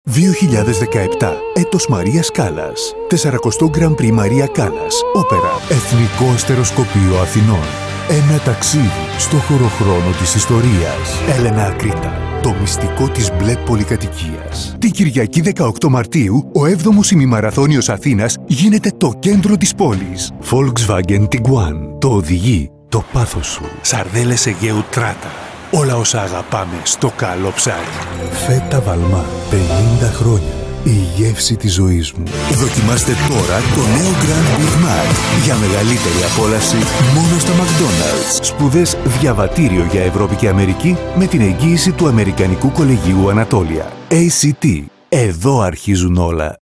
2017. Έτος Μαρίας Κάλλας. 40ο Γκραν Πρι Μαρία Κάλλας. Όπερα. Εθνικό Αστεροσκοπείο Αθηνών. Ένα ταξίδι στο χωροχρόνο της ιστορίας. Έλενα Ακρίτα. Το μυστικό της μπλε πολυκατοικίας. Την Κυριακή 18 Μαρτίου, ο 7ος ημιμαραθώνιος Αθήνας γίνεται το κέντρο της πόλης. Volkswagen Tiguan. Το οδηγεί το πάθος σου. Σαρδέλες Αιγαίου Τράτα. Όλα όσα αγαπάμε στο καλό ψάρι. Φέτα Βαλμά. 50 χρόνια. Η γεύση της ζωής μου. Δοκιμάστε τώρα το νέο Grand Big Mac. Για μεγαλύτερη απόλαυση μόνο στα McDonald's. Σπουδές διαβατήριο για Ευρώπη και Αμερική με την εγγύηση του Αμερικανικού Κολεγίου Ανατόλια. ACT. Εδώ αρχίζουν όλα.